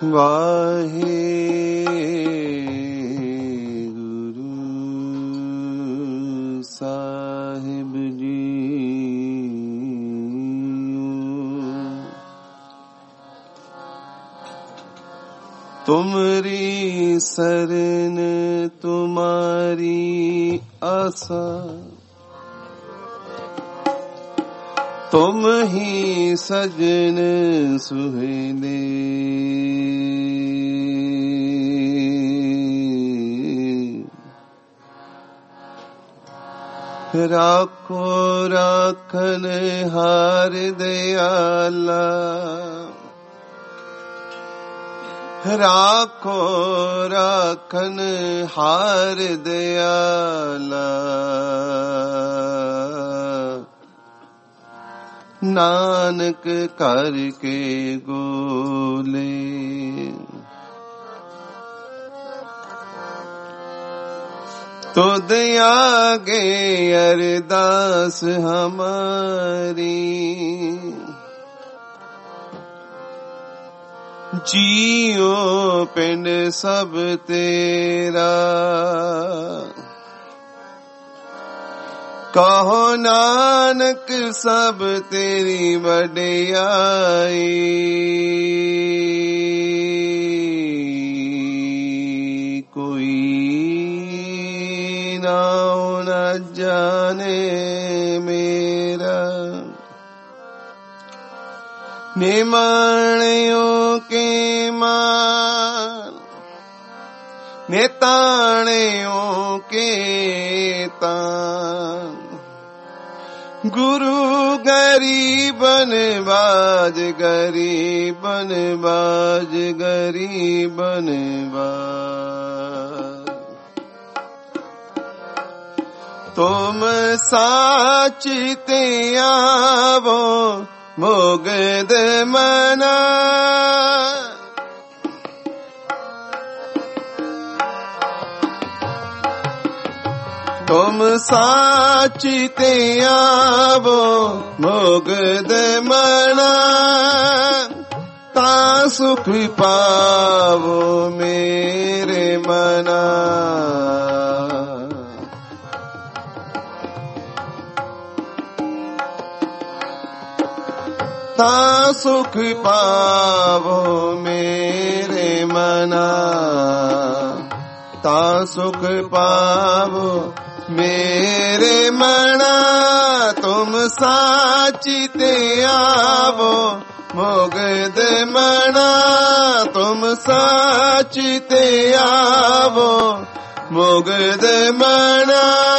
ਵਾਹਿਗੁਰੂ ਸਾਹਿਬ ਜੀ। ਤੁਮਰੀ ਸਰਨ ਤੁਮਾਰੀ ਆਸਾ, ਤੁਮ ਹੀ ਸਜਣ ਸੁਹੇਲੇ। ਰਾਖੋ ਰਾਖਨ ਹਾਰ ਦਿਆਲਾ, ਰਾਖੋ ਰਾਖਨ ਹਾਰ ਦਿਆਲਾ। ਨਾਨਕ ਕਰਕੇ ਗੋਲੇ, ਤੁਧ ਆਗੇ ਅਰਦਾਸ ਹਮਾਰੀ। ਜੀਓ ਪਿੰਡ ਸਭ ਤੇਰਾ, ਕਹੋ ਨਾਨਕ ਸਭ ਤੇਰੀ ਵਡਿਆਈ। ਕੋਈ ਨਾਉ ਨ ਜਾਣੇ ਮੇਰਾ, ਨਿਮਾਣਿਓ ਕੇ ਮਾਨ, ਨਿਤਾਣਿਓ ਕੇ ਤਾਨ। ਗੁਰੂ ਗਰੀਬਨ ਬਾਜ, ਗਰੀਬਨ ਬਾਜ, ਗਰੀਬਨ ਬਾਜ। ਤੁਮ ਸਾਚ ਤੇ ਆਵੋ ਮੁਗਦ ਮਨਾ। ਤੁਮ ਸਾਚ ਤੇ ਆਵੋ ਮੁਗਦ ਮਨਾ। ਤਾਂ ਸੁਖ ਪਾਵੋ ਮੇਰੇ ਮਨਾ। ਤਾਂ ਸੁਖ ਪਾਵੋ ਮੇਰੇ ਮਨਾ। ਤਾਂ ਸੁਖ ਪਾਵੋ ਮੇਰੇ ਮਨਾ। ਤੁਮ ਸਾਚੀ ਤੇ ਆਵੋ ਮੁਗਦ ਮਨਾ। ਤੁਮ ਸਾਚੀ ਤੇ ਆਵੋ ਮੁਗਦ ਮਨਾ।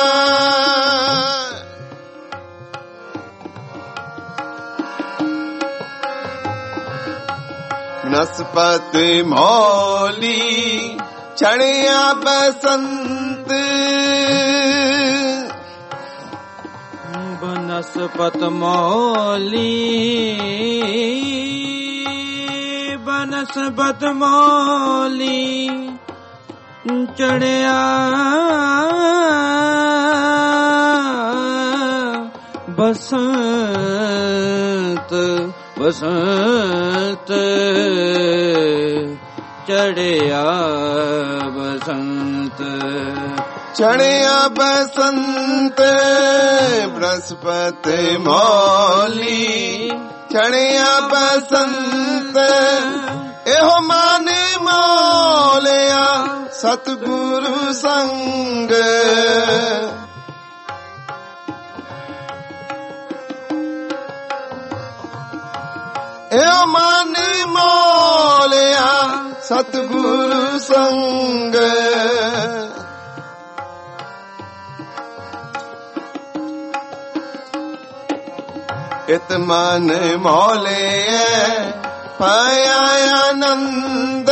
ਬਨਸਪਤ ਮੌਲੀ ਚੜਿਆ ਬਸੰਤ। ਬਨਸਪਤ ਮੌਲੀ, ਬਨਸਪਤ ਮੌਲੀ ਚੜਿਆ ਬਸੰਤ। ਬਸੰਤ ਚੜਿਆ ਬਸੰਤ। ਚੜਿਆ ਬਸੰਤ ਬਨਸਪਤ ਮੌਲੀ ਚੜਿਆ ਬਸੰਤ। ਇਹੋ ਮਨ ਮੌਲਿਆ ਸਤਿਗੁਰੂ ਸੰਗ। ਇਹੋ ਮਨ ਮੌਲਿਆ ਸਤਿਗੁਰੂ ਸੰਗ। ਇਤ ਮਨ ਮੌਲਿਐ ਪਾਇਆ ਆਨੰਦ।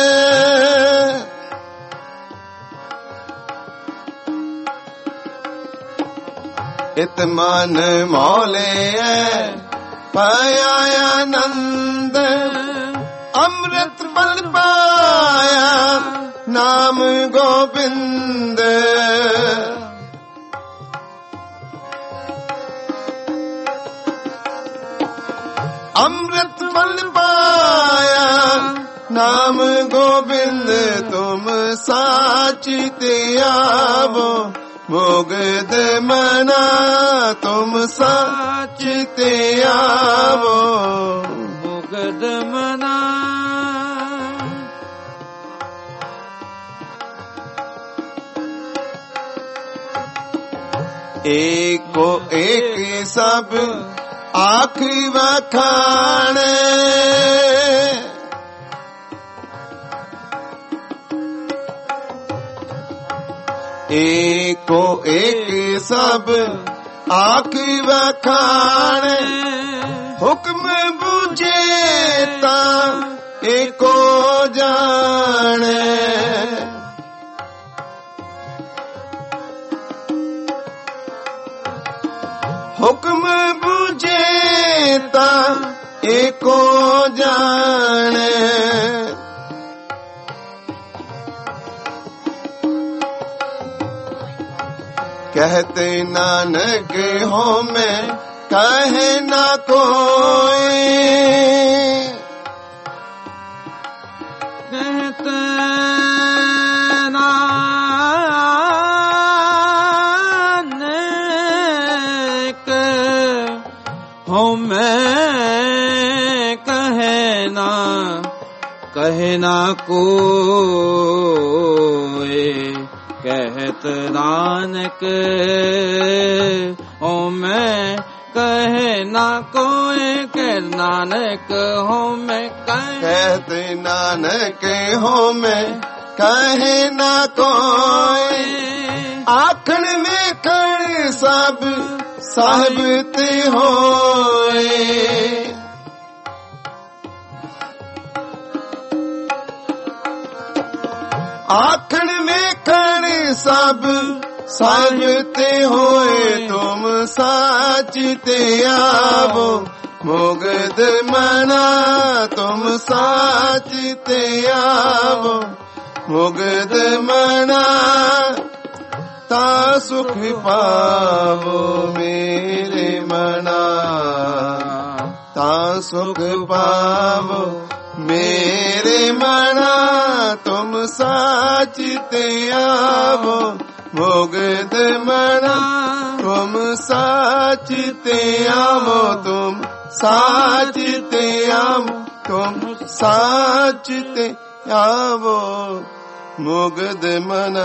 ਇਤ ਮਨ ਮੌਲਿਐ ਪਾਇਆ ਆਨੰਦ। ਅੰਮ੍ਰਿਤ ਬਲ ਪਾਇਆ ਨਾਮ ਗੋਬਿੰਦ। ਅੰਮ੍ਰਿਤ ਬਲ ਪਾਇਆ ਨਾਮ साच ते आवो मुग्ध मना तुम साच ते आवो मुग्ध मना एको एक सब आखिरी वखाणे एको एक सब आखिरी वखाणे हुक्म बुझे ता एको जाने हुक्म बुझे ता एको जाने कहते नानक हो मैं कहे ना कोई कहते कहे ना कोई कहत नानक हो मैं कहे ना कोई कह नानक हो मैं कहते नानक हो मैं कहे ना कोई आखण में कर सब साहिब ते होए आखण में कण सब साजते होए तुम साच ते आवो मुग्ध मना तुम साच ते आवो मुग्ध मना ता सुख पावो मेरे मना ता सुख पावो मेरे मना तुम साच ते आवो मुग्ध मना तुम साच ते आवो तुम साच ते आवो तुम साच ते आवो मुग्ध मना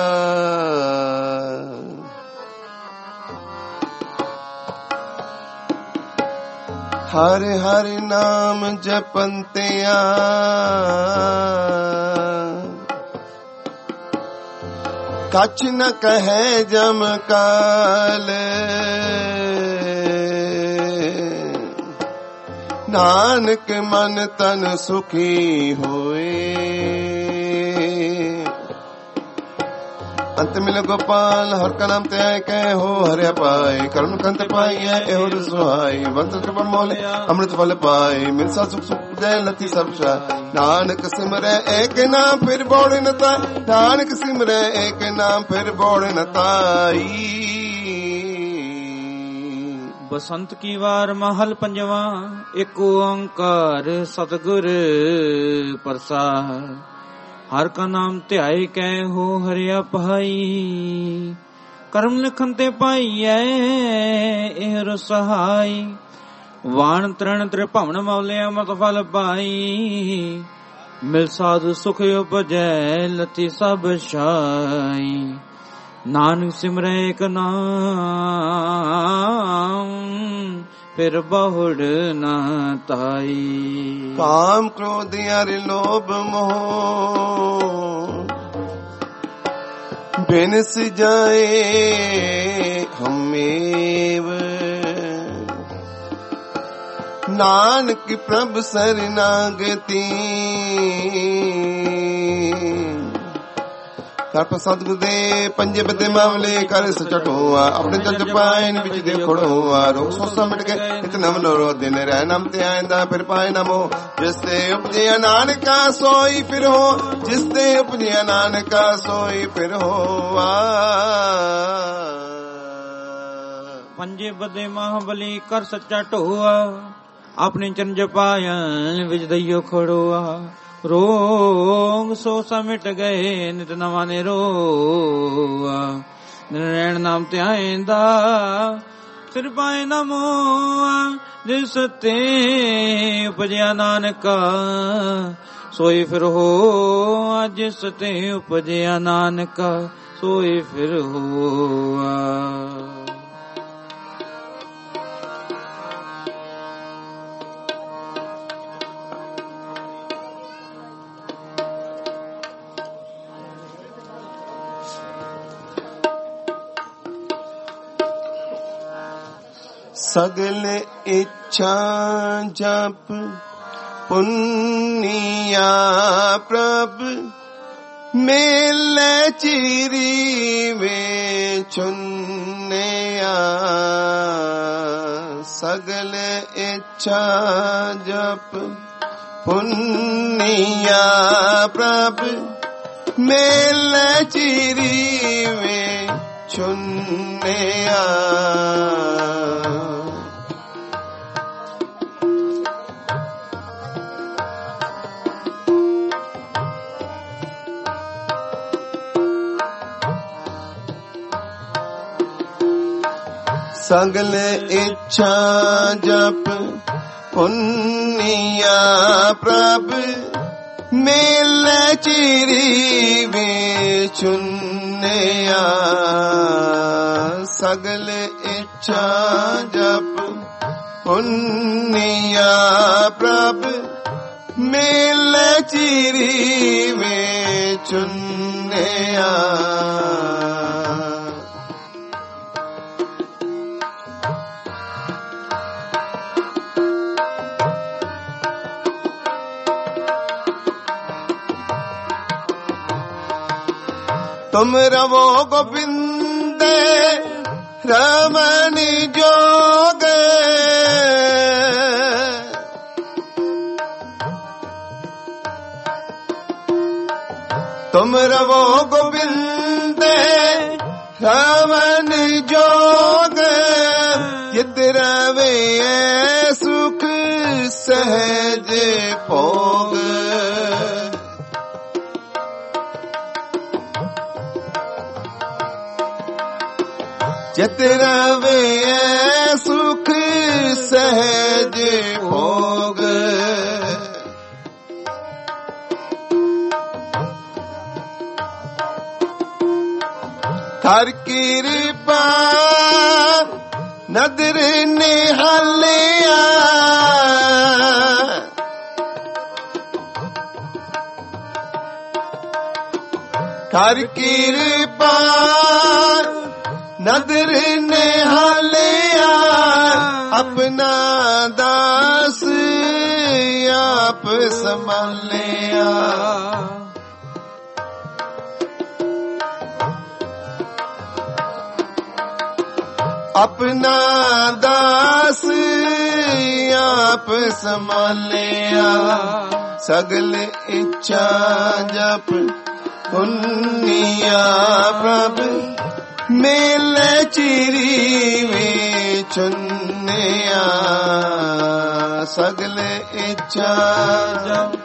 हर हर नाम जपंतिया कछ न कहे जम काल नानक मन तन सुखी होए अंत मिल गोपाल हर का नाम ते आए कहे हो हरे पाए कर्म कंत पाई है एहो सुहाई वंश कृपण मोले अमृत फल पाए मिलसा सुख सुख जय लती सब शाह नानक सिमरे एक नाम फिर बोड़ न ताई नानक सिमरे एक नाम फिर बोड़ न ताई। बसंत की वार महल पंजवा एक ओंकार सतगुर प्रसाद हर का नाम ध्याए कै हो हरिया पाई कर्म लिखन ते पाईऐ एहर सहाय वाण तरण त्रिभवन मौलिया मत फल पाई मिल साधु सुख उपजै लती सब शाई नानक सिमरै एक नाम फिर बहुड़ न ताई। काम क्रोध यार लोभ मोह बिनस जाए हमेव नानक प्रभ शरणागति कर सतगुरुदेव पंजे बदे मामले कर सचट हुआ अपने जज पायन बिच दे खड़ो हुआ रोग सोसा मिट गए इतना मनोरो दिन रह नाम ते आइंदा फिर पाए नमो जिससे उपजे नानका सोई फिर हो जिससे उपजे नानका सोई फिर हो। पंजे बदे महाबली कर सच्चा ढोआ अपने चरण जपायन विच दइयो खड़ोआ ਰੋਗ ਸੋ ਸਮਿਟ ਗਏ ਨਿਤ ਨਵਾਂ ਨਿਰੋਆ ਨਿਰੈਣ ਨਾਮ ਧਿਆਇਂਦਾ ਸਿਰ ਪਾਏ ਨਮੋ ਜਿਸ ਤੇ ਉਪਜਿਆ ਨਾਨਕਾ ਸੋਈ ਫਿਰ ਹੋ ਜਿਸ ਤੇ ਉਪਜਿਆ ਨਾਨਕਾ ਸੋਈ ਫਿਰ ਹੋਆ। ਸਗਲ ਇੱਛਾ ਜਪ ਪੁੰਨਿਆ ਪ੍ਰਭ ਮੇਲੇ ਚਿਰੀ ਵੇ ਚੁੰਨਿਆ। ਸਗਲ ਇੱਛਾ ਜਪ ਪੁੰਨਿਆ ਪ੍ਰਭ ਮੇਲੇ ਚਿਰੀ ਵੇ ਚੁੰਨਿਆ। ਸਗਲ ਇੱਛਾ ਜਪ ਪੁੰਨਿਆ ਪ੍ਰਭ ਮੇਲੇ ਚਿਰੀ ਵੇ ਚੁੰਨਿਆ। ਸਗਲ ਇੱਛਾ ਜਪ ਪੁੰਨਿਆ ਪ੍ਰਭ ਮੇਲੇ ਚਿਰੀ ਵੇ ਚੁੰਨਿਆ। ਤੁਮ ਰਵੋ ਗੋਬਿੰਦ ਰਮਨ ਜੋਗ ਤੁਮ ਰਵੋ ਗੋਬਿੰਦ ਰਮਨ ਜੋਗ ਜਿਤ ਰਵੇ ਸੁਖ ਸਹਿਜ ਭੋਗ। ਜਿਤ ਰਵੇ ਸੁਖ ਸਹਿਜ ਭੋਗ। ਹਰ ਕਿਰਪਾ ਨਦਰ ਨਿਹਾਲਿਆ ਹਰ ਕਿਰਪਾ ਨਦਰ ਨਿਹਾਲਿਆ। ਆਪਣਾ ਦਾਸ ਆਪ ਸੰਭਾਲਿਆ। ਆਪਣਾ ਦਾਸ ਆਪ ਸੰਭਾਲਿਆ। ਸਗਲ ਇੱਛਾ ਜਪ ਪੁੰਨਿਆ ਪ੍ਰਭ ਮੇਲੇ ਚਿਰੀ ਵੇ ਚੁੰਨਿਆ। ਸਗਲ ਇੱਛਾ ਜਪ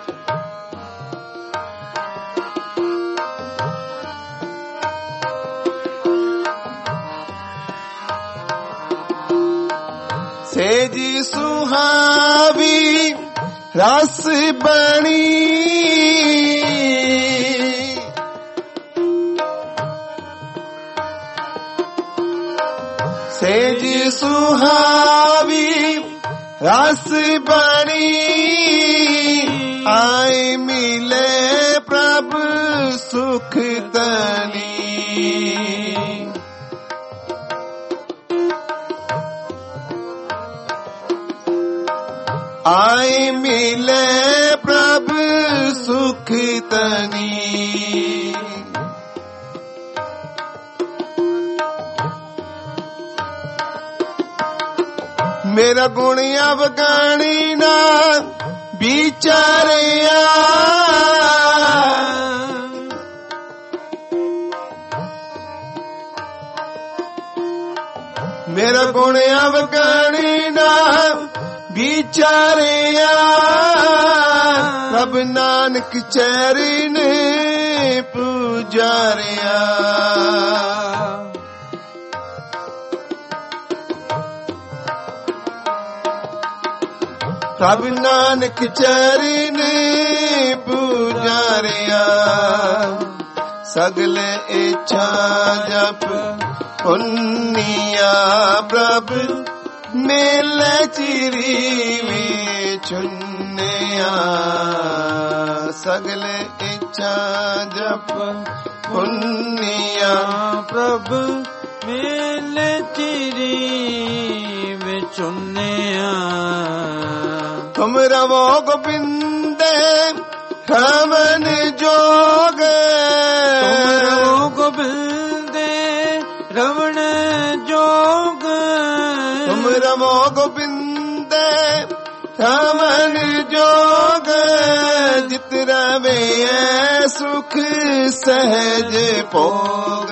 ਸੇਜੀ ਸੁਹਾਵੀ ਰਸ ਬਣੀ ਸੇਜ ਸੁਹਾਵੀ ਰਸ ਬਣੀ। ਆਏ ਮਿਲੇ ਪ੍ਰਭ ਸੁਖ ਤਨੀ। ਆਏ ਮਿਲੇ ਪ੍ਰਭ ਸੁਖ ਤਨੀ। ਮੇਰਾ ਗੁਣ ਅਵਗਾਣੀ ਨਾ ਵਿਚਾਰਿਆ। ਮੇਰਾ ਗੁਣ ਅਵਗਾਣੀ ਨਾ ਵਿਚਾਰਿਆ ਪ੍ਰਭ ਨਾਨਕ ਚਰਨ ਪੂਜਾਰਿਆ ਪ੍ਰਭ ਨਾਨਕ ਚਰਨ ਪੂਜਾਰਿਆ ਸਗਲ ਇੱਛਾ ਜਪ ਪੁੰਨਿਆ ਪ੍ਰਭ ਮੇਲੇ ਚਿਰੀ ਵਿਚੁੰਨਿਆ ਸਗਲ ਇੱਛਾ ਜਪ ਪੁੰਨਿਆ ਪ੍ਰਭ ਮੇਲੇ ਚਿਰੀ ਵਿਚੁੰਨਿਆ ਤੁਮ ਰਵੋ ਗੋਬਿੰਦੇ ਰਮਨ ਜੋਗ ਤੁਮ ਰਵੋ ਗੋਬਿੰਦੇ ਰਮਨ ਜੋਗ ਤੁਮ ਰਵੋ ਗੋਬਿੰਦੇ ਰਮਨ ਜੋਗ ਜਿਤ ਰਵੇ ਸੁਖ ਸਹਿਜ ਭੋਗ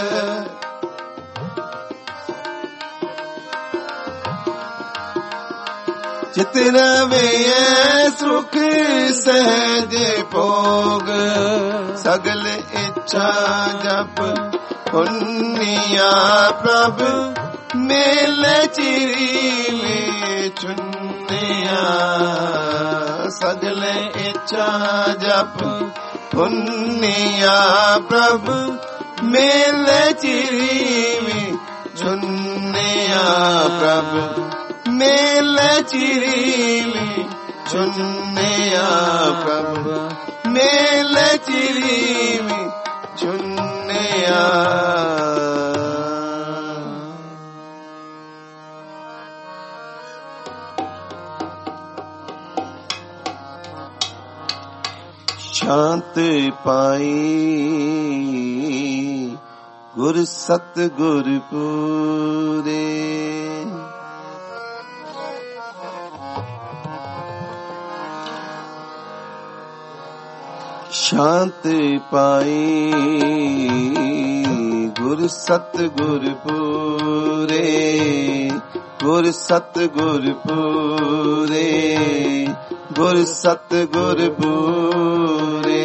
ਜਿਤ ਰਵੇ ਸੁਖ ਸਹਿਜ ਭੋਗ ਸਗਲ ਇੱਛਾ ਜਪ ਪੁੰਨਿਆ ਪ੍ਰਭ ਮੇਲੇ ਚਿਰੀ ਵਿਚੁੰਨਿਆ ਸਗਲ ਇੱਛਾ ਜਪ ਪੁੰਨਿਆ ਪ੍ਰਭ ਮੇਲੇ ਚਿਰੀ ਵਿਚੁੰਨਿਆ ਪ੍ਰਭ ਮੇਲੇ ਚਿਰੀ ਵਿਚੁੰਨਿਆ ਪ੍ਰਭ ਮੇਲੇ ਚਿਰੀ ਵਿਚੁੰਨਿਆ ਸ਼ਾਂਤ ਪਾਈ ਗੁਰ ਸਤ ਗੁਰ ਪੂਰੇ ਸ਼ਾਂਤ ਪਾਈ ਗੁਰ ਸਤ ਗੁਰ ਪੂਰੇ ਗੁਰ ਸਤ ਗੁਰ ਪੂਰੇ ਗੁਰ ਸਤ ਗੁਰ ਪੂਰੇ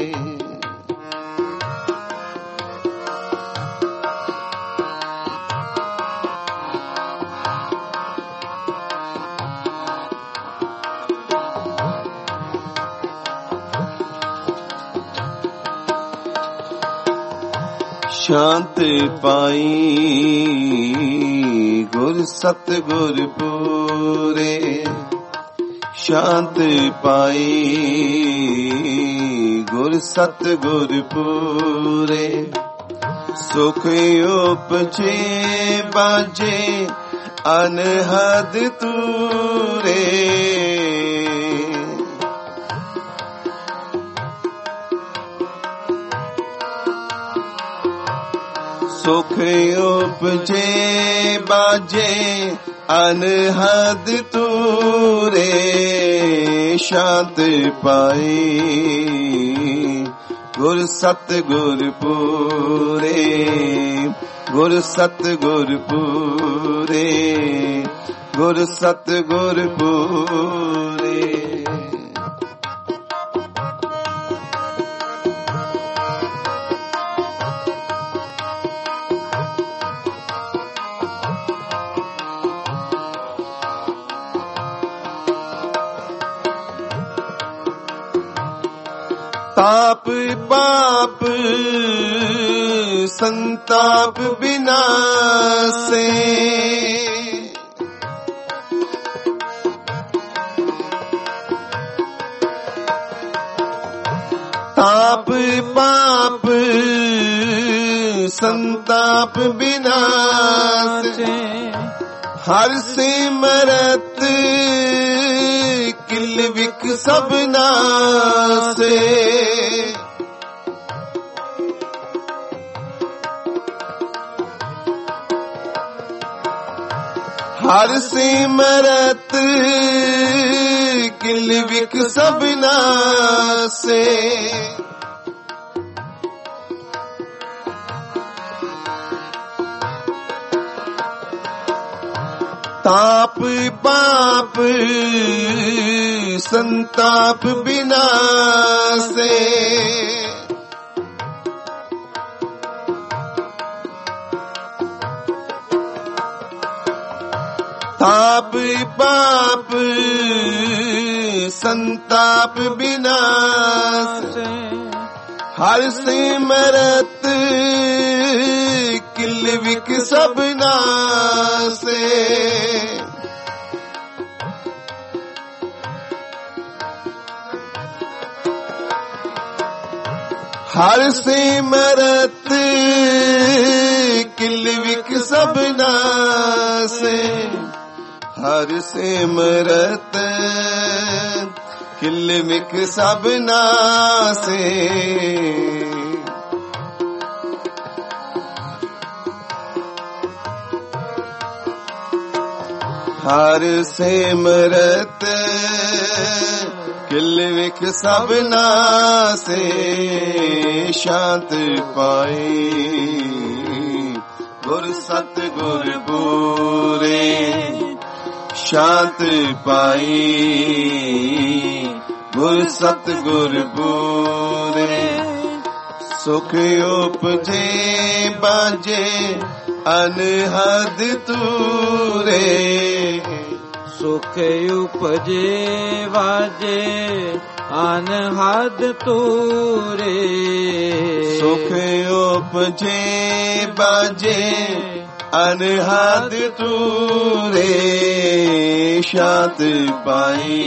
ਸ਼ਾਂਤ ਪਾਈ ਗੁਰ ਸਤ ਗੁਰ ਪੂਰੇ ਸ਼ਾਂਤ ਪਾਈ ਗੁਰ ਸਤ ਗੁਰ ਪੂਰੇ ਸੁਖ ਉਪਜੇ ਬਾਜੇ ਅਨਹਦ ਤੂਰੇ ਸੁਖ ਉਪਜੇ ਬਾਜੇ ਅਨਹਦ ਤੂਰੇ ਸ਼ਾਂਤ ਪਾਈ ਗੁਰ ਸਤ ਗੁਰ ਪੂਰੇ ਗੁਰ ਸਤ ਗੁਰ ਪੂਰੇ ਗੁਰ ਸਤ ਗੁਰ ਪੂਰੇ ਤਾਪ ਪਾਪ ਸੰਤਾਪ ਬਿਨਾਸੇ ਤਾਪ ਪਾਪ ਸੰਤਾਪ ਬਿਨਾਸੇ ਹਰ ਸਿਮਰਤ ਕਿਲ ਵਿਕ ਸਭ ਨਾਸੇ ਹਰ ਸਿਮਰਤ ਕਿਲ ਵਿਕ ਸਭ ਨਾਸੇ ताप पाप संताप विनाशे ताप पाप संताप विनाशे हर सिमरत किल विक सब नासे हर सिमरत किल विक सब नासे हर सिमरत किल विक सब नासे हर सिमरत किल विक सब नासे शांत पाई गुर सत गुर पूरे शांत पाई गुर सत गुर पूरे सुख उपजे बाजे अनहद तूरे सुख उपजे वाजे अनहद तूरे सुख उपजे बाजे अनहद तूरे शांत पाई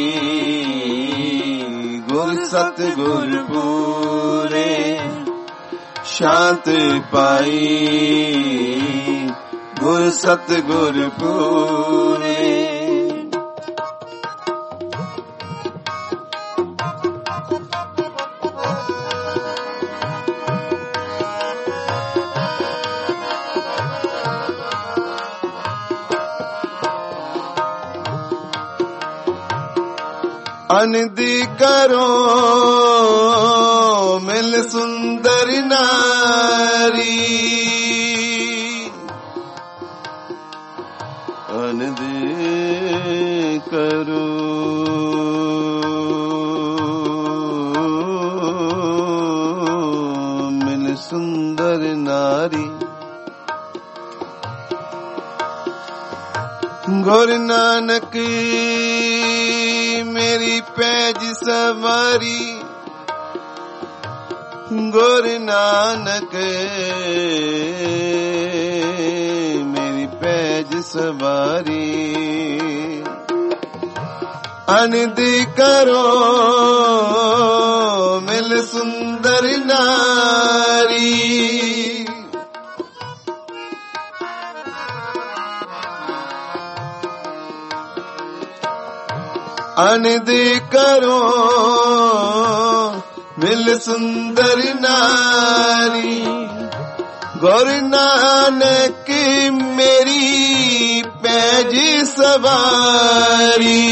गुर सत गुर पूरे शांत पाई गुर सत गुर पूरे अनदि करो मिल सुंदर नारी अनदि करो मिल सुंदर नारी गुरु नानक मेरी पैज सवारी गुरु नानक मेरी पैज सवारी अनद करो मिल सुंदर नारी अनद करो मिल सुंदर नारी गुरु नानक मेरी पैज सवारी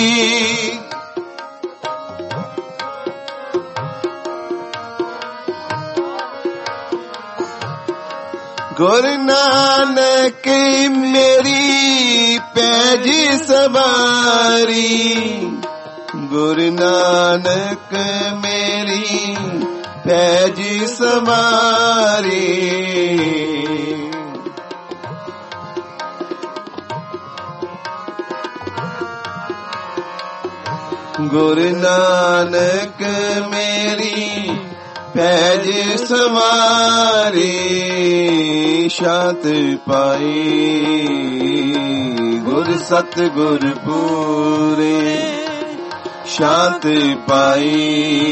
गुरु नानक मेरी पैज सवारी गुरु नानक मेरी पैज सवारी गुरु नानक मेरी पैज सवारी शांत पाई गुर सत गुर पूरे शांत पाई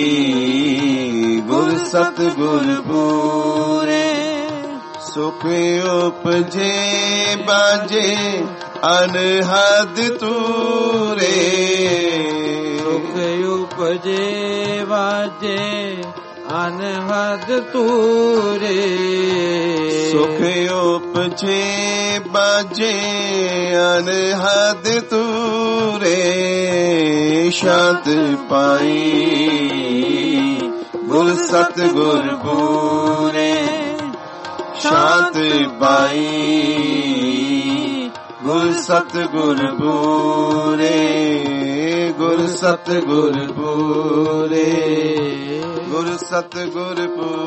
गुर सत गुर पूरे सुख उपजे बाजे अनहद तूरे सुख उपजे बाजे अनहद तूरे सुख उपजे बाजे अनहद तूरे शांत पाई गुर सत गुर पूरे शांत पाई गुर सतगुर पूरे, गुर सतगुर पूरे, गुर सतगुर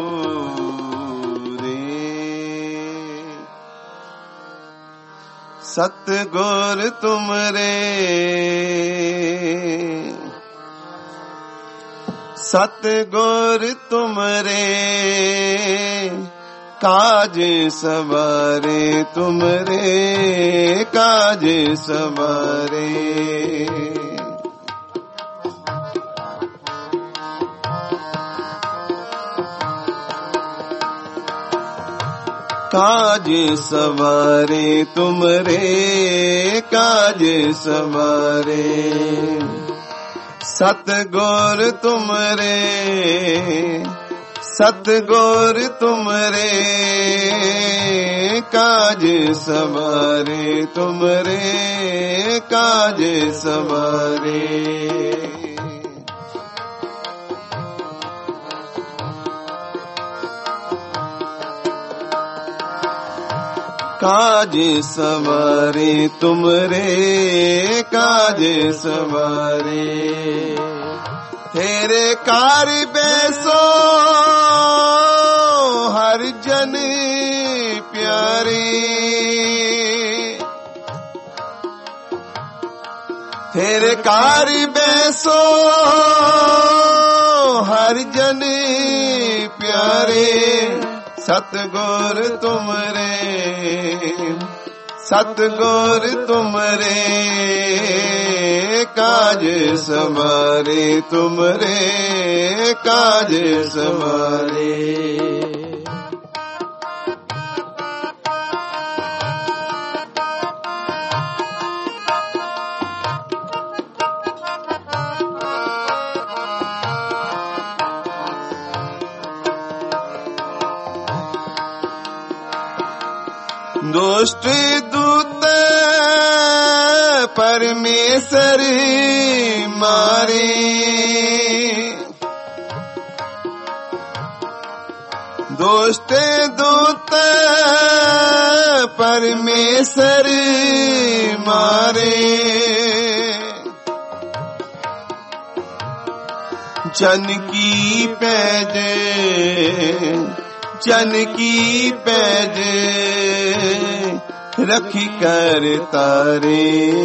पूरे। सतगुर तुमरे, सतगुर तुमरे, काज सवारे तुमरे, काज सवारे। काज सवारे तुमरे, काज सवारे। सतगुर तुमरे, सतगुर तुमरे, काज सवारे तुमरे, काज सवारे। काज सवारे तुमरे, काज सवारे। तेरे कार बैसो हर जन प्यारे, तेरे कार बैसो हर जन प्यारे। सतगुर तुमरे, सतगुर तुमरे, काज सवारे तुमरे, काज सवारे। दुष्ट दूत परमेश्वर मारे, दुष्ट दूत परमेश्वर मारे। जन की पैज, जन की पैज रखी कर तारे,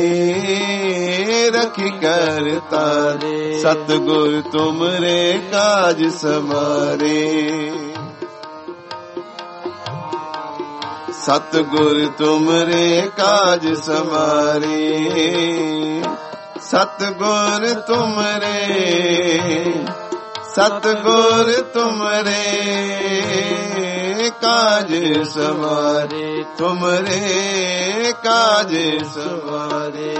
रखी कर तारे। सतगुर तुमरे काज सवारे, सतगुर तुमरे काज सवारे। सतगुर तुमरे, सतगुर तुमरे, काज सवारे तुमरे, काज सवारे।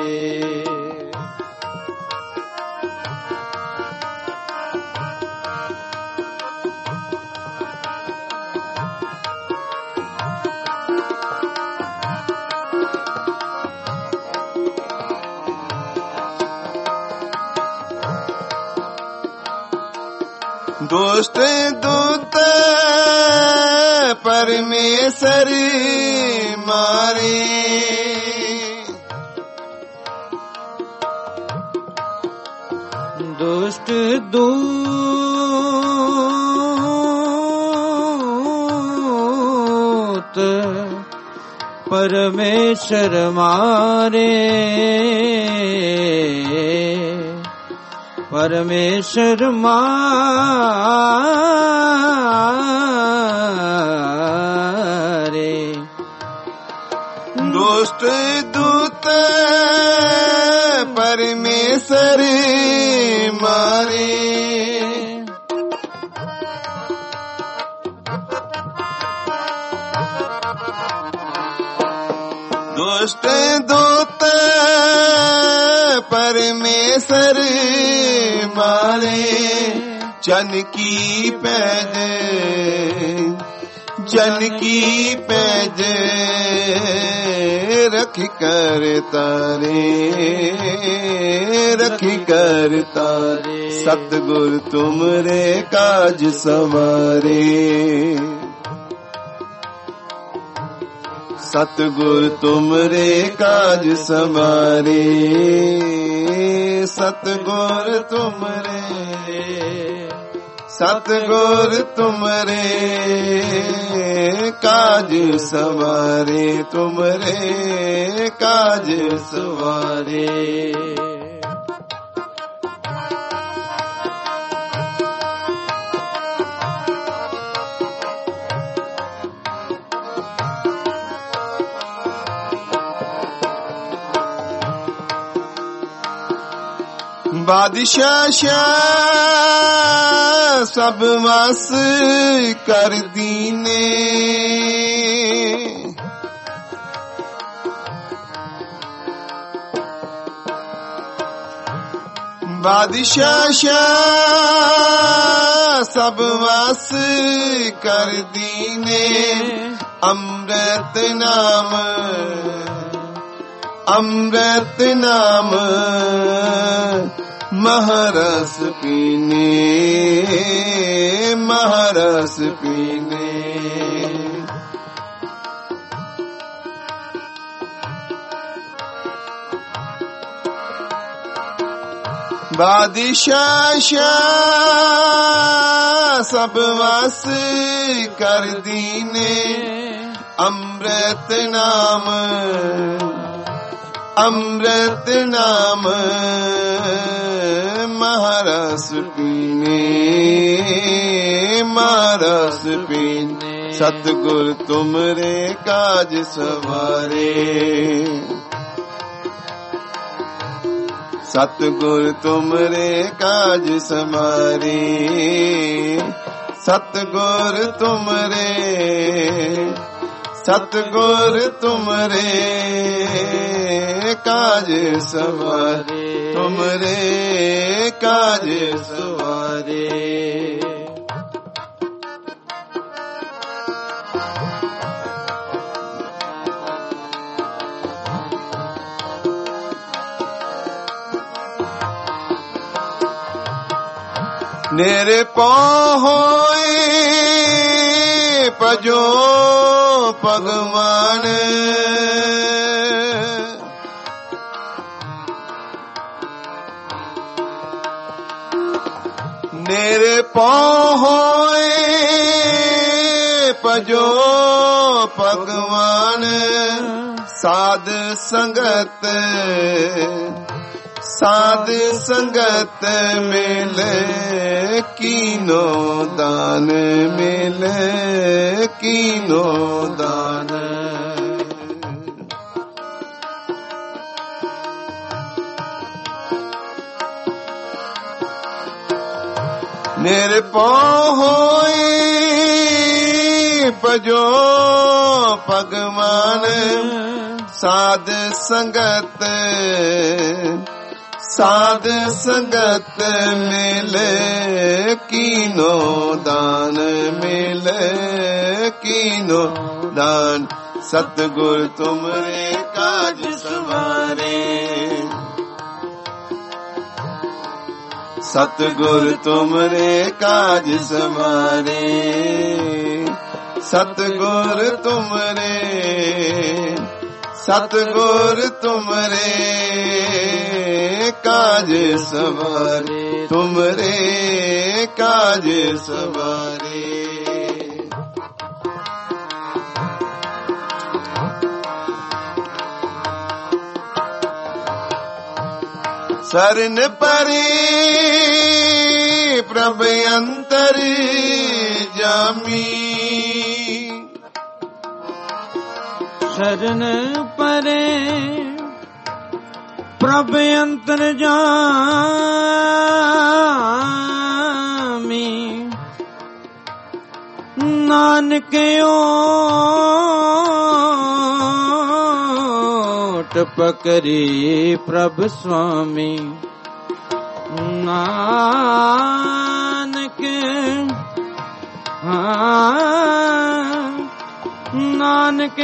दुष्ट दूत परमेश्वर मारे, दुष्ट दूत परमेश्वर मारे, परमेश्वर मारे। दुष्ट दूत परमेश्वर मारे, दुष्ट दूत परमेश्वर मारे। जन की पैज, जन की पैज रखी कर तारे, रखी कर तारे। सतगुर तुमरे काज सवारे, सतगुर तुमरे काज समारे, सतगुर तुमरे, सतगुर तुमरे काज सवारे, तुमरे काज सवारे। बादशाह शाह सब वस कर दीने, बादशाह शाह सब वस कर दीने। अमृत नाम, अमृत नाम महारस पीने, महारस पीने। बादशाह शाह सब वस कर दीने। अमृत नाम, अमृत नाम महारस पीने, महारस पीने। सतगुर तुमरे काज सवारे, सतगुर तुमरे काज समारे, सतगुर तुमरे, सतगुर तुमरे काज सवारे, तुमरे काज सवारे। नेरे पहुए पजो भगवान, नेरे पहुए पजो भगवान। साध संगत, साध संगत मिले कीनो दान, मिले कीनो दान। निरपौं होए भजो भगवान। साध संगत, साध संगत मिले कीनो दान, मिले कीनो दान। सतगुर तुमरे काज सवारे, सतगुर तुमरे काज सवारे, सतगुर तुमरे, सतगुर तुमरे काज सवारे, तुमरे काज सवारे। शरण परे प्रभ अंतर जामी, शरण परे प्रभ अंतर जामी। नानक ओट पकड़ी प्रभ स्वामी। नानक नानक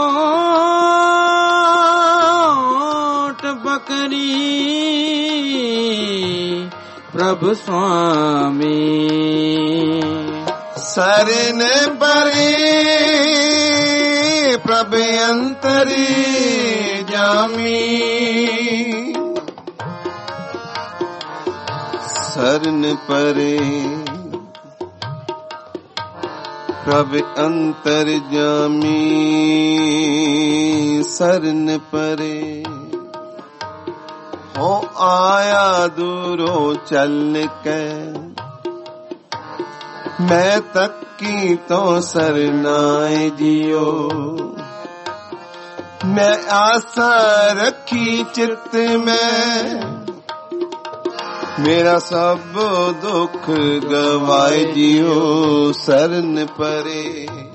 ओट पकड़ी प्रभु स्वामी। शरण परे प्रभ अंतरी जामी शरण परे प्रभ अंतर जामी शरण परे हो आया दूरो चल के मैं तकी तो सरनाए जियो मैं आशा रखी चित्त में मेरा सब दुख गवाए जियो शरण परे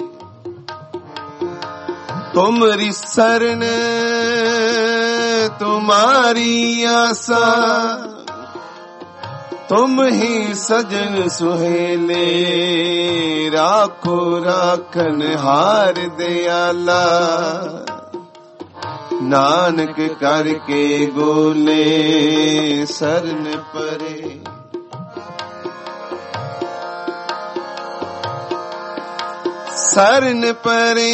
तुमरी शरण तुम्हारी आशा तुम ही सजन सुहेले राखो राखन हार दयाला नानक करके गोले शरण परे शरण परे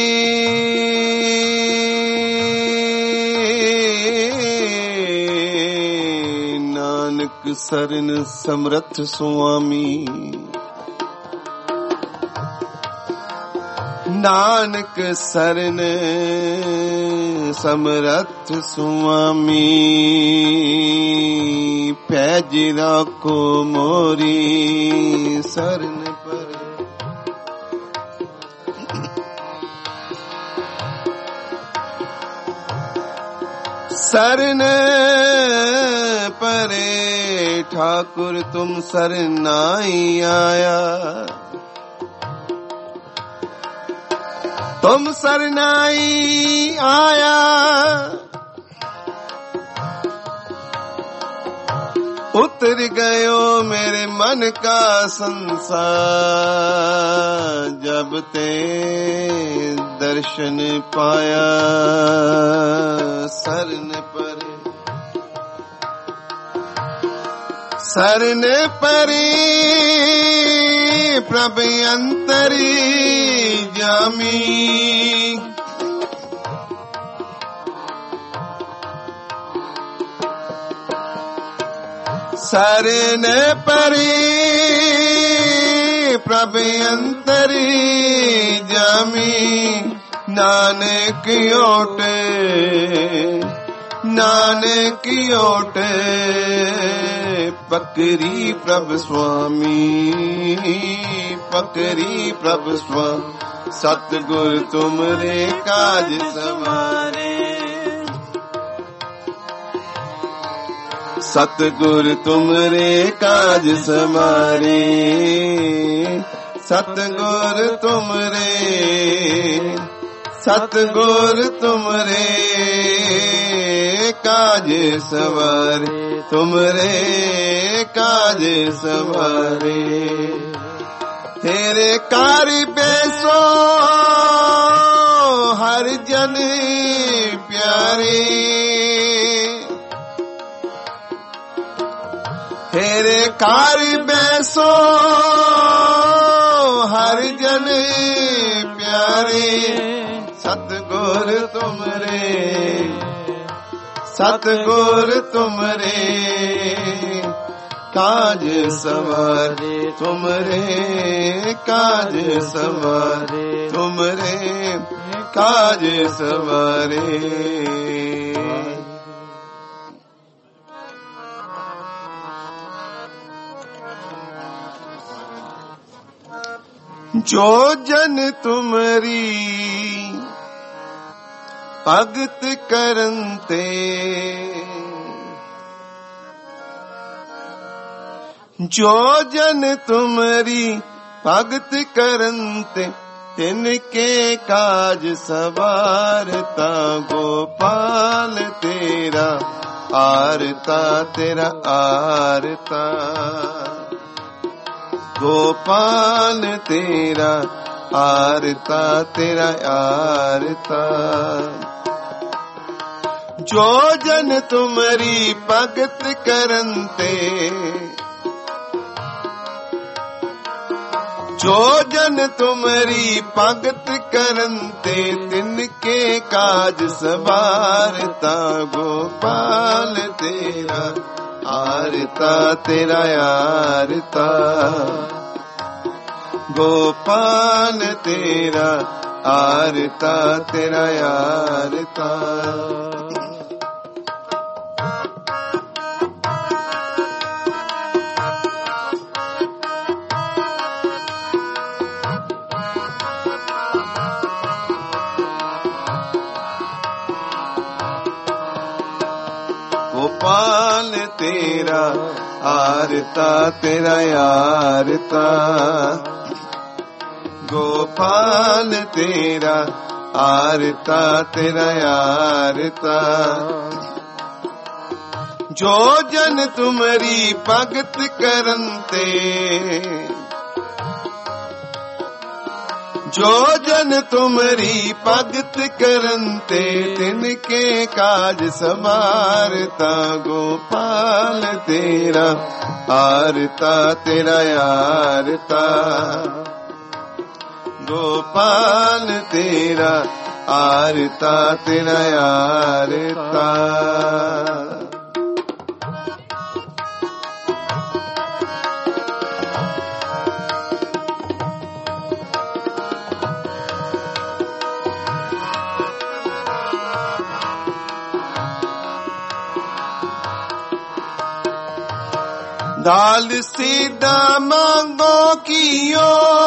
नानक शरण समर्थ स्वामी नानक शरण समर्थ स्वामी पैज राखो मोरी शरण पर शरण परे ठाकुर तुम शरनाई आया तुम शरनाई आया उतर गयो मेरे मन का संसार जब ते दर्शन पाया शरण परे शरण परे प्रभ अंतरी जामी शरण परे प्रभ अंतरी जामी नानक ओटे पकरी प्रभ स्वामी पकरी प्रभ स्वामी सतगुर तुमरे काज समारे सतगुर तुमरे काज समारे सतगुर तुमरे काज सवारे तुमरे काज सवारे तेरे कारी बेसो हर जन प्यारे तेरे कारी बेसो हर जन प्यारे सतगुर तुमरे काज सवारे तुमरे काज सवारे तुमरे काज सवारे जो जन तुमरी भगत करनते जो जन तुमरी भगत करनते तिनके काज सवारता गोपाल तेरा आरता तेरा आरता गोपाल तेरा आरता तेरा आरता जो जन तुमरी भगत करनते जो जन तुमरी भगत करते तिनके काज सवारता गोपाल तेरा आरता तेरा आरता गोपाल तेरा आरता तेरा आरता गोपाल तेरा आरता तेरा आरता गोपाल तेरा आरता तेरा आरता जो जन तुमरी भगत करते जो जन तुमरी भगत करते तिनके काज सवारता गोपाल तेरा आरता तेरा आरता गोपाल तेरा आरता तेरा आरता दाल सीधा मांगो कियो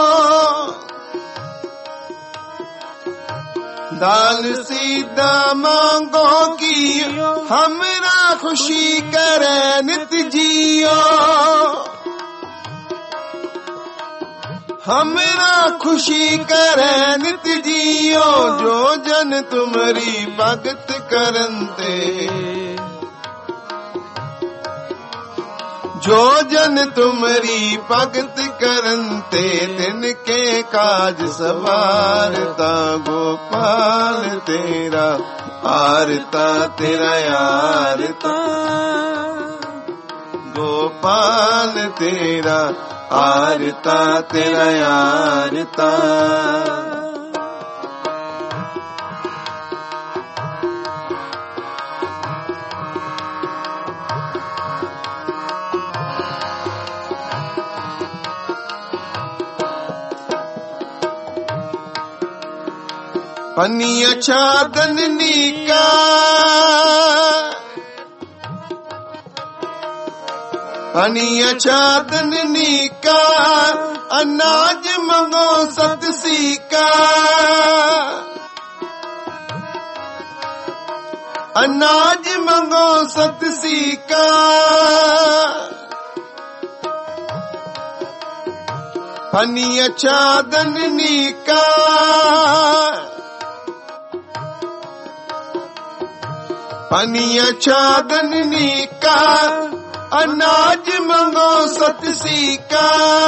दाल सीधा मांगो कियो हमरा खुशी करे नित जियो हमरा खुशी करे नित जियो जो जन तुमरी भगत करते जो जन तुमरी भगत करते तिनके काज सवारता गोपाल तेरा आरता तेरा आरता गोपाल तेरा आरता तेरा आरता पनिया छादन नीका पनिया छादन नीका अनाज मंगो सत सीका अनाज मंगो सत सीका पनिया छादन नीका पनिया छादन नीका अनाज मंगो सत सीका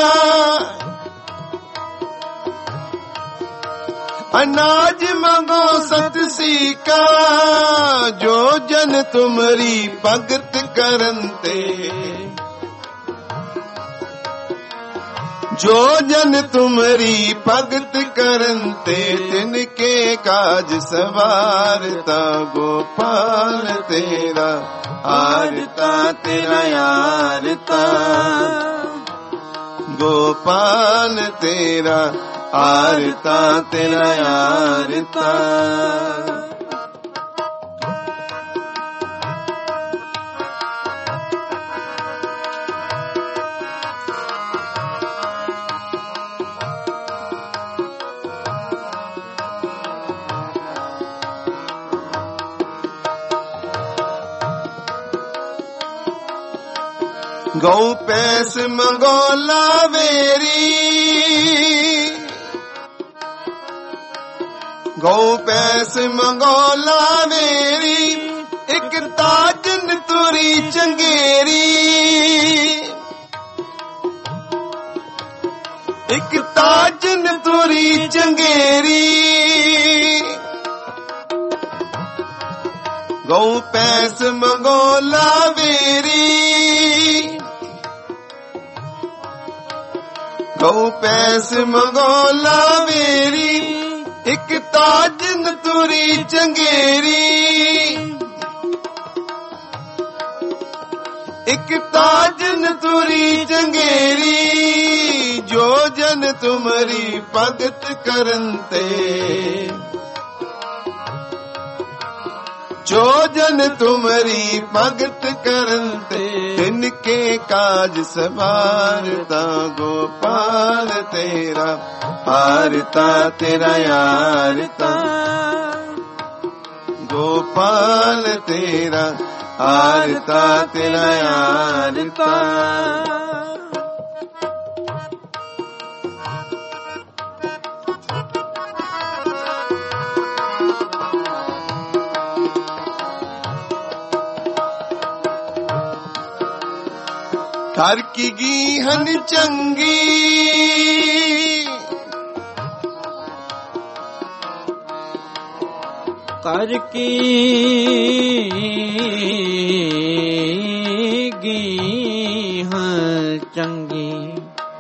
अनाज मंगो सत सीका जो जन तुमरी भगत करते जो जन तुमरी भगत करते तिनके काज सवारता गोपाल तेरा आरता तेरा आरता गोपाल तेरा आरता तेरा आरता गौ पैस मंगोला वेरी गौ पैस मंगोला वेरी एक ताजन तुरी चंगेरी एक ताजन तुरी चंगेरी गौ पैस मंगोला वेरी ਕਉ ਪੈਸ ਮੰਗੋਲਾ ਮੇਰੀ ਇੱਕ ਤਾਜਨ ਤੁਰੀ ਚੰਗੇਰੀ ਇੱਕ ਤਾਜਨ ਤੁਰੀ ਚੰਗੇਰੀ ਜੋ ਜਨ ਤੁਮਰੀ ਭਗਤ ਕਰਨ ਤੇ ਜੋ ਜਨ ਤੁਮਰੀ ਭਗਤ ਕਰਨ ਤੇ ਤਿਨ ਕੇ ਕਾਜ ਸਵਾਰਤਾ ਗੋਪਾਲ ਤੇਰਾ ਹਾਰਤਾ ਤੇਰਾ ਯਾਰਤਾ ਗੋਪਾਲ ਤੇਰਾ ਹਾਰਤਾ ਤੇਰਾ ਯਾਰਤਾ ਕਰ ਕੀ ਗੀ ਹਨ ਚੰਗੀ ਕਰ ਕੀ ਗੀ ਹਾਂ ਚੰਗੀ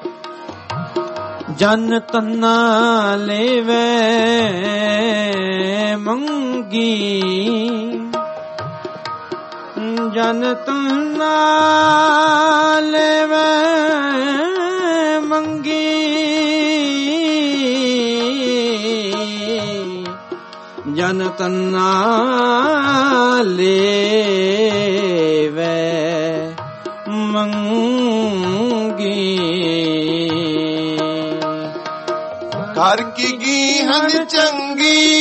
ਜਨ ਤੰਨਾ ਲੈਵੇ ਮੰਗੀ ਜਨ ਤੰਨਾ ਲੈਵੇ ਮੰਗੀ ਜਨ ਤੰਨਾ ਲੈਵੇ ਮੰਗੀ ਕਰ ਕੀ ਗੀ ਹਨ ਚੰਗੀ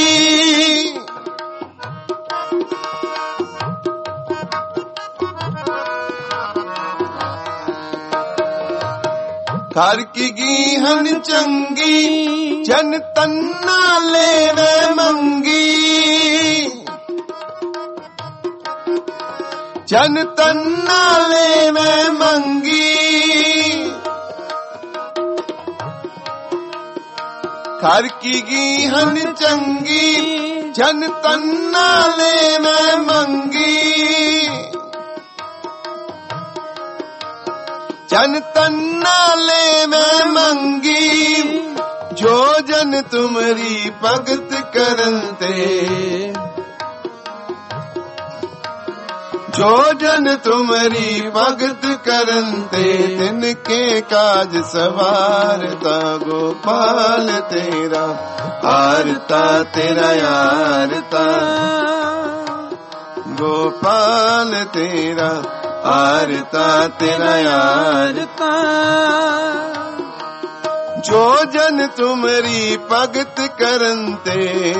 ਕਰ ਕੀ ਗੀ ਹਨ ਚੰਗੀ ਜਨ ਤੰਨਾ ਲੈਵੇ ਮੰਗੀ ਜਨ ਤੰਨਾ ਲੈਵੇ ਮੰਗੀ ਕਰ ਕੀ ਗੀ ਹਨ ਚੰਗੀ ਜਨ ਤੰਨਾ ਲੈਵੇ ਮੰਗੀ ਜਨ ਤੰਨਾ ਲੈਵੇ ਮੰਗੀ ਜੋ ਜਨ ਤੁਮਰੀ ਭਗਤ ਕਰਨ ਤੇ ਜੋ ਜਨ ਤੁਮਰੀ ਭਗਤ ਕਰਨ ਤੇ ਤਿਨ ਕੇ ਕਾਜ ਸਵਾਰਤਾ ਗੋਪਾਲ ਤੇਰਾ ਹਾਰਤਾ ਤੇਰਾ ਯਾਰਤਾ ਗੋਪਾਲ ਤੇਰਾ ਹਾਰਤਾ ਤੇਰਾ ਯਾਰਤਾ ਜੋ ਜਨ ਤੁਮਰੀ ਭਗਤ ਕਰਨ ਤੇ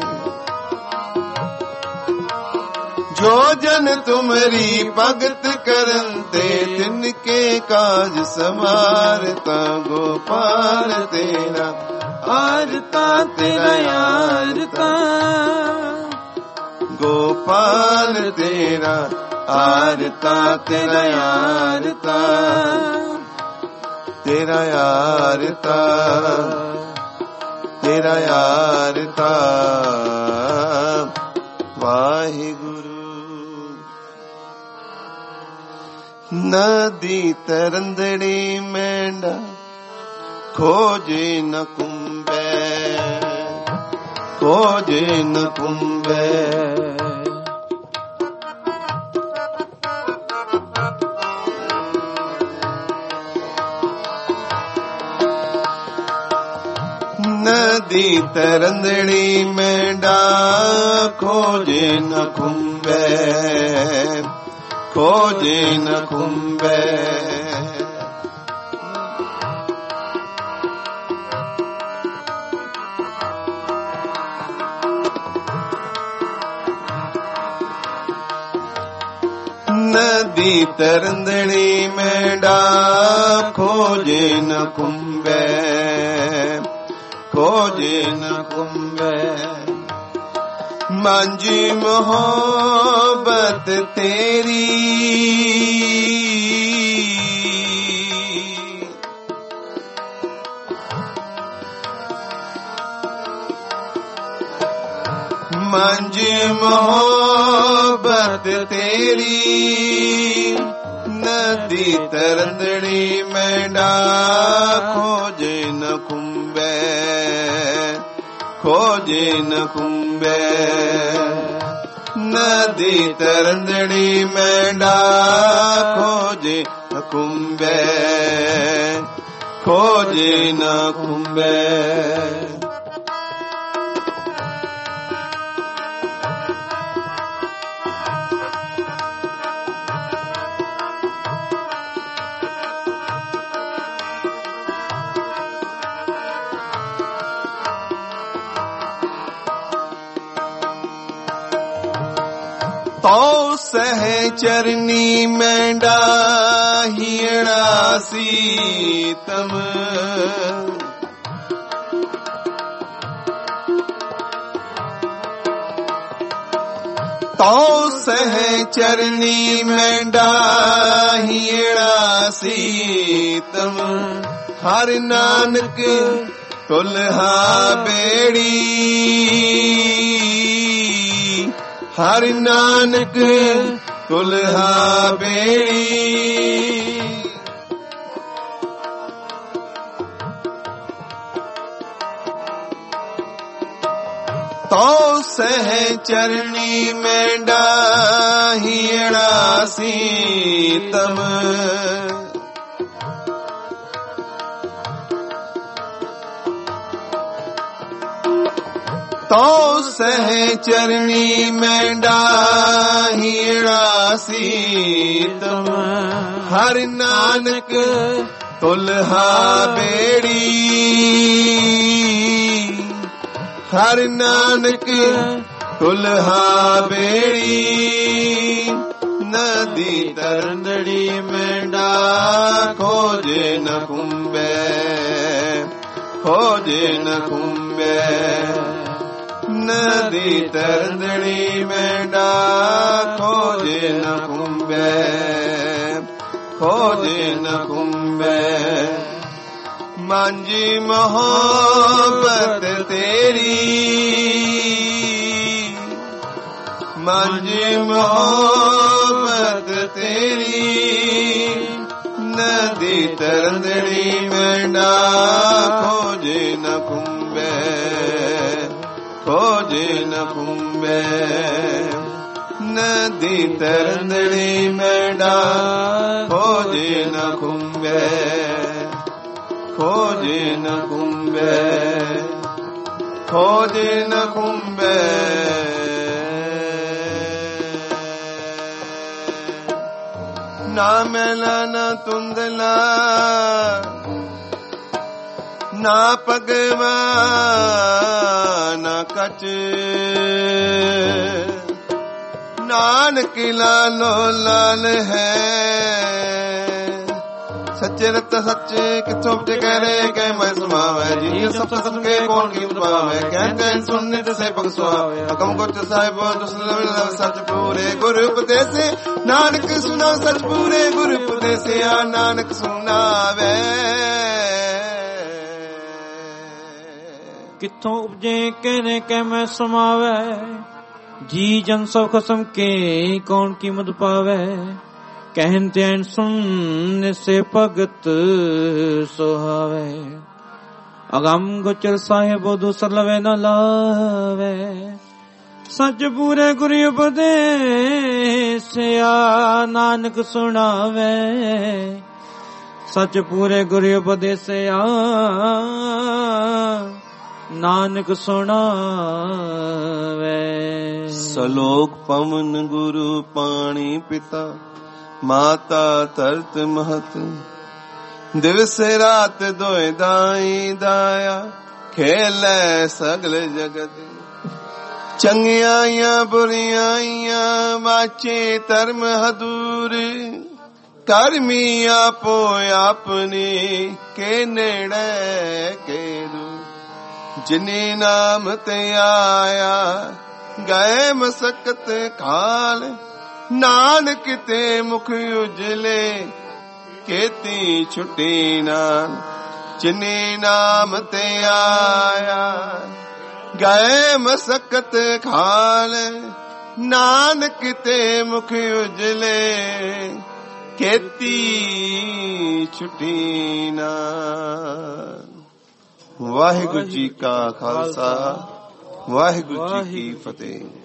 ਜੋ ਜਨ ਤੁਮਰੀ ਭਗਤ ਕਰਨ ਤੇ ਤਿਨ ਕੇ ਕਾਜ ਸਵਾਰਤਾ ਗੋਪਾਲ ਤੇਰਾ ਹਾਰਤਾ ਤੇਰਾ ਯਾਰਤਾ ਗੋਪਾਲ ਤੇਰਾ ਹਾਰਤਾ ਤੇਰਾ ਯਾਰਤਾ ਤੇਰਾ ਯਾਰਤਾ ਤੇਰਾ ਯਾਰਤਾ ਵਾਹਿਗੁਰੂ ਨਦੀ ਤਰੰਦੜੀ ਮੈਂਡਾ ਖੋਜੇ ਨ ਕੁੰਬੈ ਖੋਜੇ ਨ ਕੁੰਬੈ ਨਦੀ ਤਰੰਦੜੀ ਮੈਂਡਾ ਖੋਜੇ ਨ ਕੁੰਬੈ ਖੋਜੇ ਨ ਕੁੰਬੈ ਨਦੀ ਤਰੰਦੜੀ ਮੈਂਡਾ ਖੋਜੇ ਨ ਕੁੰਬੈ ਖੋਜੇ ਨ ਕੁੰਬੈ ਮਾਂਜੀ ਮੁਹੱਬਤ ਤੇਰੀ ਮਾਂਜੀ ਮੁਹੱਬਤ ਤੇਰੀ ਨਦੀ ਤਰੰਦੜੀ ਮੈਂਡਾ ਖੋਜੇ ਨ ਖੁੰਬੇ, ਖੋਜੇ ਨ ਖੁੰਬੇ। ਨਦੀ ਤਰੰਦੜੀ ਮੈਂਡਾ ਖੋਜੇ ਨ ਖੁੰਬੇ, ਖੋਜੇ ਨ ਖੁੰਬੇ। ਤੋ ਸਹਿ ਚਰਨੀ ਮੈਂਡਾ ਹੀੜਾ ਸੀਤਮ, ਤੋ ਸਹਿ ਚਰਨੀ ਮੈਂਡਾ ਹੀੜਾ ਸੀਤਮ। ਹਰਿ ਨਾਨਕ ਤੁਲਹਾ ਬੇੜੀ, ਹਰਿ ਨਾਨਕ ਤੁਲਹਾ ਬੇੜੀ। ਤੋ ਸਹਿ ਚਰਣੀ ਮੈਂਡਾ ਹੀੜਾ ਸੀਤਮ। ਤੋ ਸਹਿ ਚਰਣੀ ਮੈਂਡਾ ਹੀੜਾ ਸੀਤਮ। ਹਰਿ ਨਾਨਕ ਤੁਲਹਾ ਬੇੜੀ, ਹਰਿ ਨਾਨਕ ਤੁਲਹਾ ਬੇੜੀ। ਨਦੀ ਤਰੰਦੜੀ ਮੈਂਡਾ ਖੋਜੇ ਨ ਖੁੰਬੇ, ਖੋਜੇ ਨ ਖੁੰਬੇ। ਨਦੀ ਤਰੰਦੜੀ ਮੈਂਡਾ ਖੋਜੇ ਨ ਖੁੰਬੇ, ਖੋਜੇ ਨ ਖੁੰਬੇ। ਮਾਂਜੀ ਮੁਹੱਬਤ ਤੇਰੀ, ਮਾਂਜੀ ਮੁਹੱਬਤ ਤੇਰੀ। ਨਦੀ ਤਰੰਦੜੀ ਮੈਂਡਾ ਖੋਜੇ ਨ ਖੁੰਬੇ, ਖੋਜੇ ਨ ਖੁੰਬੇ। ਨਦੀ ਤਰੰਦੜੀ ਮੈਂਡਾ ਖੋਜੇ ਨ ਖੁੰਬੇ, ਖੋਜੇ ਨ ਖੁੰਬੇ, ਖੋਜੇ ਨ ਖੁੰਬੇ। ਨਾ ਮੈਲਾ ਨਾ ਧੁੰਦਲਾ ਨਾ ਪਗਵਾ ਨਾ ਕਚ। ਨਾਨਕ ਲਾਲੋ ਲਾਲ ਹੈ, ਸੱਚੇ ਰਤ ਸੱਚੇ ਕਿਥੋਂ ਟਕਰੇ ਕਹਿ ਮੈਂ ਸਮਾਵੈ। ਜੀ ਸਭ ਸਭ ਕੇ ਕੌਣ ਕੀਮਤ ਪਾਵੈ, ਕਹਿ ਕਹਿ ਸੁਣਨੇ ਤੇ ਸਹਿ ਬਖਸ਼ਵਾਵੈ। ਹਕਮ ਗੁਰਤ ਸਾਹਿਬ ਦੁਸਲਵ ਸੱਚ ਪੂਰੇ ਗੁਰ ਉਪਦੇਸੇ। ਨਾਨਕ ਸੁਣਾ ਸੱਚ ਪੂਰੇ ਗੁਰ ਉਪਦੇਸਿਆ। ਨਾਨਕ ਸੁਣਾਵੇ ਕਿੱਥੋਂ ਉਪਜੇ ਕਹਿਨੇ ਕਹਿ ਮੈਂ ਸਮਾਵੈ। ਜੀ ਜਨ ਸਭ ਖਸਮ ਕੇ ਕੌਣ ਕੀਮਤ ਪਾਵੈ। ਕਹਿਨ ਤੈਨ ਸੁਨ ਸੇ ਭਗਤ ਸੁਹਾਵੇ। ਅਗੰਮ ਗੋਚਰ ਸਾਹਿਬ ਦੁਸਲਵੇ ਨ ਲਾਵੇ। ਸੱਚ ਪੂਰੇ ਗੁਰ ਉਪਦੇਸਿਆ। ਨਾਨਕ ਸੁਣਾਵੇ ਸੱਚ ਪੂਰੇ ਗੁਰ ਉਪਦੇਸਿਆ। ਨਾਨਕ ਸੁਣਾਵੇ। ਸਲੋਕ ਪਵਨ ਗੁਰੂ ਪਾਣੀ ਪਿਤਾ ਮਾਤਾ ਧਰਤ ਮਹਤ। ਦਿਵਸ ਰਾਤ ਦੋਇ ਦਾਈ ਦਾਇਆ ਖੇਲੇ ਸਗਲ ਜਗਤ। ਚੰਗਿਆਈਆਂ ਬੁਰਿਆਈਆਂ ਵਾਚੇ ਧਰਮ ਹਦੂਰ। ਕਰਮੀ ਆਪੋ ਆਪਣੀ ਕੇ ਨੇੜੇ ਕੇ ਦੂਰ। ਜਿਨੇ ਨਾਮ ਤੇ ਆਇਆ ਗਏ ਮਸਕਤ ਖਾਲ। ਨਾਨਕ ਤੇ ਮੁਖ ਉਜਲੇ ਕੀਤੀ ਛੁੱਟੀ ਨਾਮ। ਜਿਨੇ ਨਾਮ ਤੇ ਆਇਆ ਗਏ ਮਸਕਤ ਖਾਲ। ਨਾਨਕ ਤੇ ਮੁਖ ਉਜਲੇ ਕੀਤੀ ਛੁੱਟੀ ਨਾ। ਵਾਹਿਗੁਰੂ ਜੀ ਕਾ ਖਾਲਸਾ, ਵਾਹਿਗੁਰੂ ਜੀ ਕੀ ਫਤਿਹ।